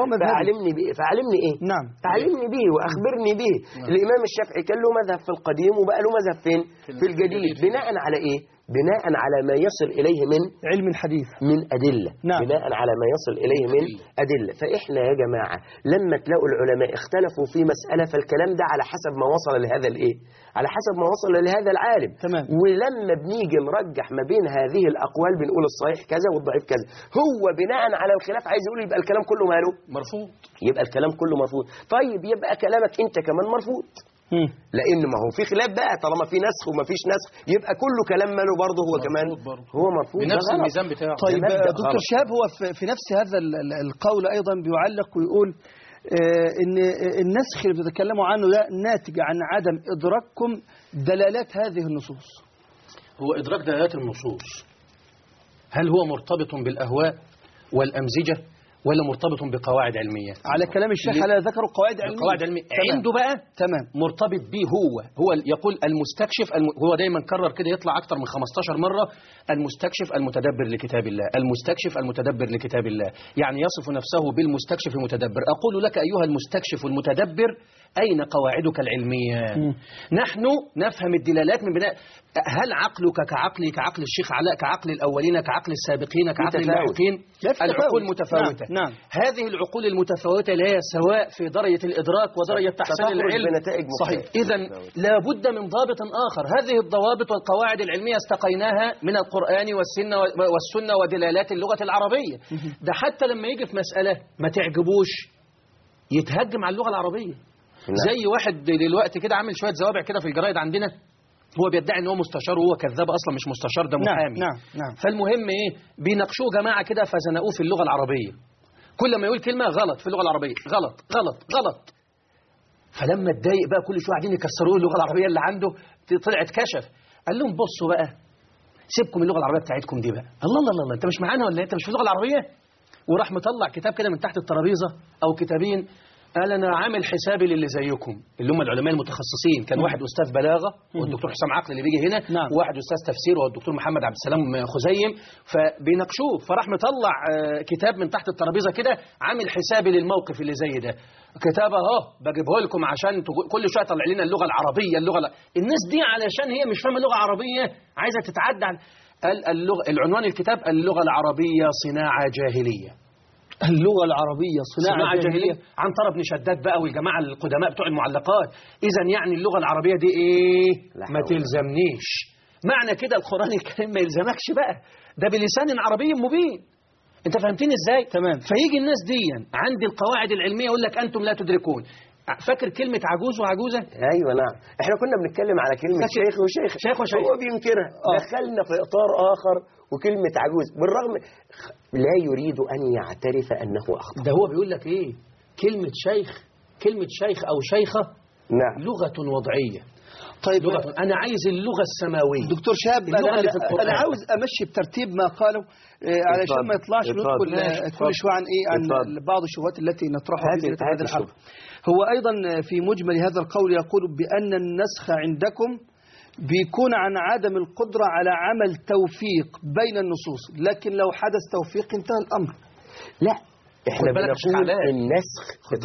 فعلمني إيه؟ نعم. علمني به وأخبرني به. الإمام الشافعي كان له مذهب في القديم وبقى له مذهب فين؟ في الجديد. بناء على إيه؟ بناء على ما يصل إليه من علم الحديث، من أدلة. نعم. بناء على ما يصل إليه من أدلة. فإحنا يا جماعة لما تلاقوا العلماء اختلفوا في مسألة فالكلام ده على حسب ما وصل لهذا الإيه؟ على حسب ما وصل لهذا العالم. تمام. ولما بنيجي نرجح ما بين هذه الأقوال بنقول الصحيح كذا والضعيف كذا. هو بناء على الخلاف عايز يقول يبقى الكلام كله ماله مرفوض، يبقى الكلام كله مرفوض. طيب يبقى كلامك أنت كمان مرفوض، لأن ما هو في خلاف بقى. طالما في نسخ وما فيش نسخ يبقى كله كلام ماله برضه هو كمان هو مرفوض بنفس الميزان بتاعه. طيب دكتور شهاب هو في نفس هذا القول أيضا بيعلق ويقول إن النسخ اللي بتتكلموا عنه ده ناتج عن عدم إدراككم دلالات هذه النصوص. هو إدراك دلالات النصوص هل هو مرتبط بالأهواء والأمزجة ولا مرتبط بقواعد علمية؟ على كلام الشيخ على ذكروا قواعد علمية. قواعد علمية عنده بقى تمام مرتبط به. هو يقول المستكشف هو دايما كرر كده يطلع أكتر من 15 مرة المستكشف المتدبر لكتاب الله، المستكشف المتدبر لكتاب الله، يعني يصف نفسه بالمستكشف المتدبر. أقول لك أيها المستكشف المتدبر أين قواعدك العلمية؟ نحن نفهم الدلالات من بناء هل عقلك كعقلي كعقل الشيخ علاء كعقل الأولين كعقل السابقين كعقل اللاحقين؟ العقول متفاوتة. نعم. هذه العقول المتفاوتة لا هي سواء في درجة الإدراك ودرجة تحصيل العلم. صحيح. إذا لا بد من ضابط آخر. هذه الضوابط والقواعد العلمية استقيناها من القرآن والسنة ودلالات اللغة العربية. ده حتى لما يجي في مسألة ما تعجبوش يتهجم على اللغة العربية. زي واحد دلوقتي كده عامل شوية زوابع كده في الجرايد عندنا، هو بيدعي ان هو مستشار وهو كذاب، اصلا مش مستشار ده محامي. نعم. فالمهم ايه بيناقشوه جماعه كده فزنقوه في اللغه العربيه، كل ما يقول كلمه غلط في اللغه العربيه غلط غلط غلط. فلما اتضايق بقى كل شويه قاعدين يكسروه اللغه العربيه اللي عنده، طلعت كشف قال لهم بصوا بقى سيبكم اللغه العربيه بتاعتكم دي بقى. الله الله الله انت مش معانا ولا انت مش في اللغه العربيه؟ وراح مطلع كتاب كده من تحت الترابيزه او كتابين قال أنا عامل حسابي للي زيكم اللي هم العلماء المتخصصين. كان واحد أستاذ بلاغة والدكتور حسام عقل اللي بيجي هنا، وواحد أستاذ تفسير والدكتور محمد عبد السلام خزيم، فبيناقشوه. فراح مطلع كتاب من تحت الترابيزة كده عامل حسابي للموقف اللي زي ده. كتاب اهو بجيبه لكم عشان كل شويه طلع لنا اللغه العربيه الناس دي علشان هي مش فاهمه اللغه العربيه عايزه تتعدى عن العنوان الكتاب اللغه العربيه صناعه جاهليه. اللغة العربية صناعة جاهلية. عنتر بن شداد بقى والجماعة القدماء بتوع المعلقات. إذا يعني اللغة العربية دي إيه؟ ما تلزمنيش. معنى كده القرآن الكريم ما يلزمكش بقى، ده بلسان عربي مبين. أنت فهمتني إزاي؟ تمام. فيجي الناس دي عند القواعد العلمية يقول لك أنتم لا تدركون. فاكر كلمة عجوز وعجوزة؟ أيوة نعم. إحنا كنا بنتكلم على كلمة شيخ وشيخ هو بينكرها. دخلنا في إطار آخر وكلمة عجوز بالرغم لا يريد أن يعترف أنه أخطأ. ده هو بيقول لك إيه؟ كلمة شيخ أو شيخة نعم لغة وضعية. طيب أنا عايز اللغة السماوية. دكتور شهاب أنا عاوز أمشي بترتيب ما قالوا علشان ما يطلعش ندخل كل شوية عن إيه عن بعض الشبهات التي نطرحها في هذه الحلقة. هو أيضا في مجمل هذا القول يقول بأن النسخ عندكم بيكون عن عدم القدرة على عمل توفيق بين النصوص، لكن لو حدث توفيق انتهى الأمر. لا احنا بنقول النسخ.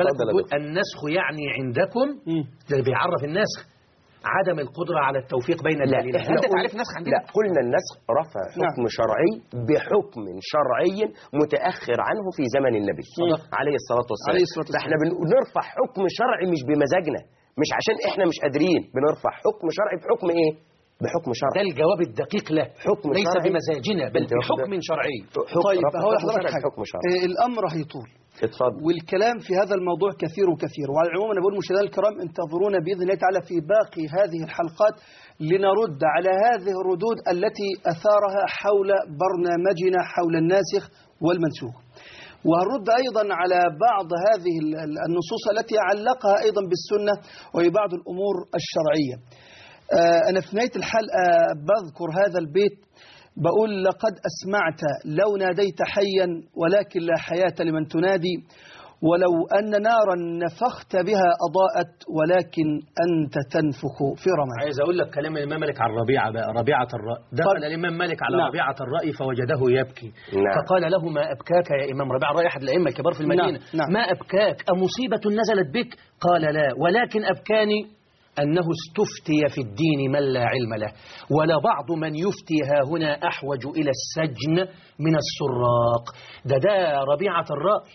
النسخ يعني عندكم ده بيعرف النسخ عدم القدرة على التوفيق بين الدليلين. انت تعرف النسخ عندنا؟ لا قلنا النسخ رفع حكم شرعي بحكم شرعي متأخر عنه في زمن النبي عليه الصلاة والسلام. فاحنا بنرفع حكم شرعي مش بمزاجنا، مش عشان احنا مش قادرين، بنرفع حكم شرعي بحكم ايه؟ بحكم شرعي. ده الجواب الدقيق له. حكم ليس شرعي بمزاجنا بل بحكم شرعي. طيب هو حضرتك الامر هيطول. اتفضل. والكلام في هذا الموضوع كثير وكثير، وعلى العموم انا بقول مشاهدينا الكرام انتظرونا باذن الله تعالى في باقي هذه الحلقات لنرد على هذه الردود التي اثارها حول برنامجنا حول الناسخ والمنسوخ. وهنرد أيضا على بعض هذه النصوص التي علقها أيضا بالسنة وبعض الأمور الشرعية. أنا في نهاية الحلقة بذكر هذا البيت بقول لقد أسمعت لو ناديت حيا ولكن لا حياة لمن تنادي، ولو أن نارا نفخت بها أضاءت ولكن أنت تنفخ في رماد. عايز أقول لك كلام الإمام مالك عن ربيعة بقى، ربيعة الرأي. دخل الإمام مالك على ربيعة الرأي فوجده يبكي. فقال له ما أبكاك يا إمام ربيعة الرأي أحد الأئمة الكبار في المدينة. ما أبكاك أمصيبة نزلت بك؟ قال لا، ولكن أبكاني أنه استفتي في الدين من لا علم له، ولبعض من يفتي ها هنا أحوج إلى السجن من السراق. ده ربيعة الرأي.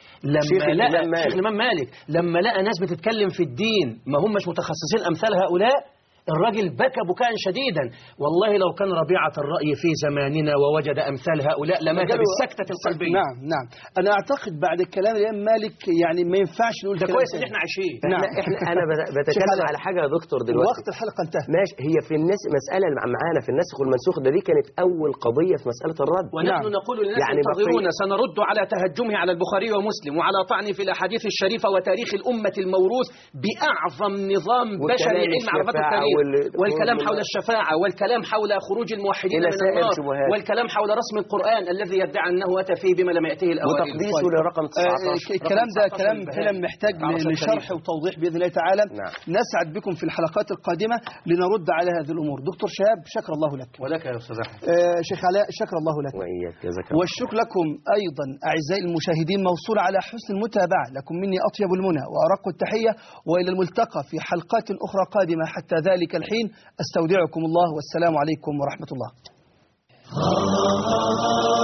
شيخ الإمام مالك لما لقى ناس بتتكلم في الدين ما هم مش متخصصين أمثال هؤلاء، الراجل بكى بكاء شديدا. والله لو كان ربيعة الرأي في زماننا ووجد أمثال هؤلاء لمات بالسكتة القلبية. نعم أنا أعتقد بعد الكلام الإمام مالك يعني ما ينفعش نقول ده كويس إن إحنا عايشين. أنا بتكلم على حاجة يا دكتور دلوقتي. وقت الحلقة انتهى. ماشي. هي في الناس مسألة معانا في النسخ والمنسوخ دي كانت أول قضية في مسألة الرد. ونحن نقول للناس يعني انتظرونا سنرد على تهجمه على البخاري ومسلم وعلى طعنه في الأحاديث الشريفة وتاريخ الأمة الموروث بأعظم نظام بشري علم عرفته التاريخ، والكلام حول الشفاعة، والكلام حول خروج الموحدين من النار، والكلام حول رسم القرآن الذي يدعي أنه أتى فيه بما لم يأته الأوائل، وتقديسه لرقم 19. الكلام ده كلام محتاج لشرح وتوضيح بإذن الله تعالى. نسعد بكم في الحلقات القادمة لنرد على هذه الأمور. دكتور شهاب شكر الله لك. ولك يا أستاذ أحمد. شيخ علاء شكر الله لك. وإياك جزاك الله. والشكر لكم أيضا أعزائي المشاهدين موصول على حسن المتابعة. لكم مني أطيب المنى وأرق التحية، وإلى الملتقى في حلقات أخرى قادمة. حتى ذلك الحين أستودعكم الله والسلام عليكم ورحمة الله.